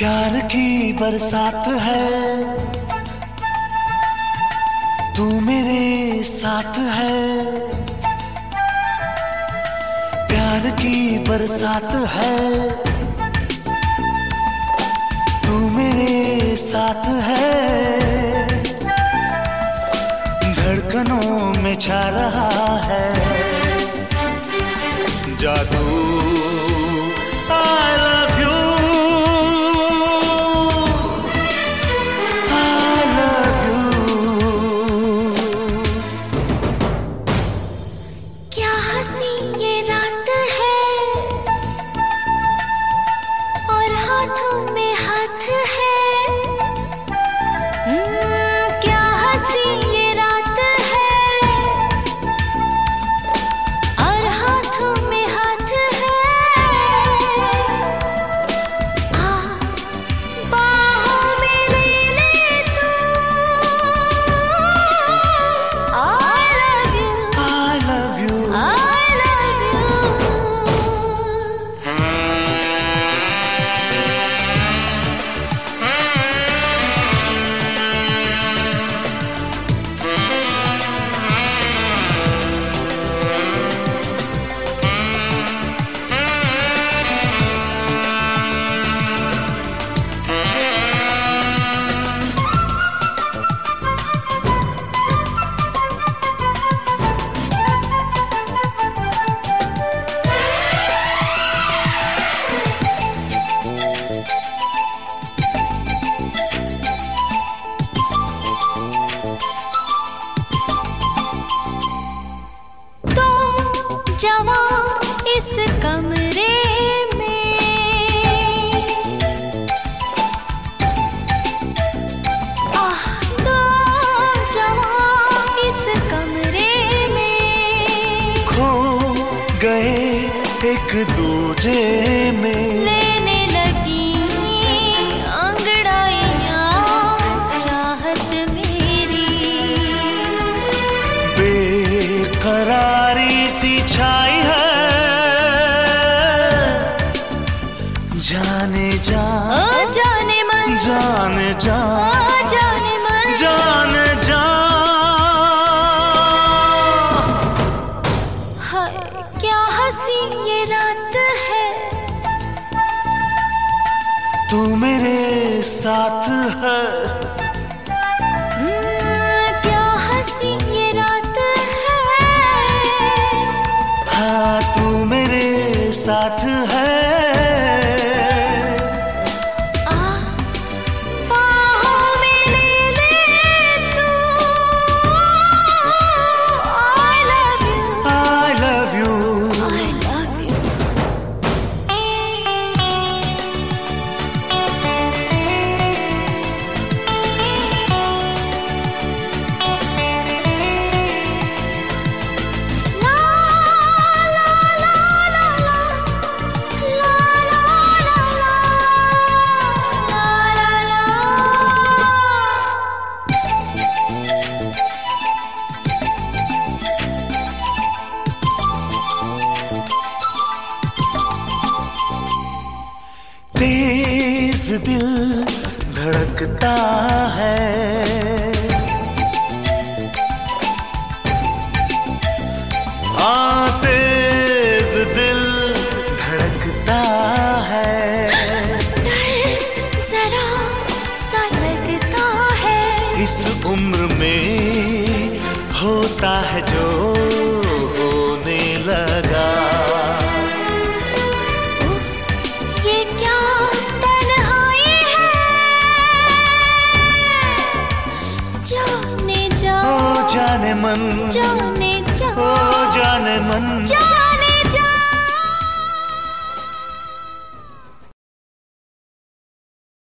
प्यार की बरसात है, तू मेरे साथ है। प्यार की बरसात है, तू मेरे साथ है। धड़कनों में छा रहा है जादू। जवां इस कमरे में, आह तो जवां इस कमरे में खो गए एक दूजे में। लेने लगी अंगड़ाइयां चाहत मेरी, बेकरारी सी छाई है जाने जा, जाने मन, जाने जा, जाने मन, जाने जा। हाय क्या हंसी ये रात है, तू मेरे साथ है। क्या हंसी ये रात है, हाँ तू मेरे साथ है। तेज दिल धड़कता है, तेज दिल धड़कता है। डर जरा सा लगता है, इस उम्र में होता है जो होने लगा। जाने मन, जाने जा,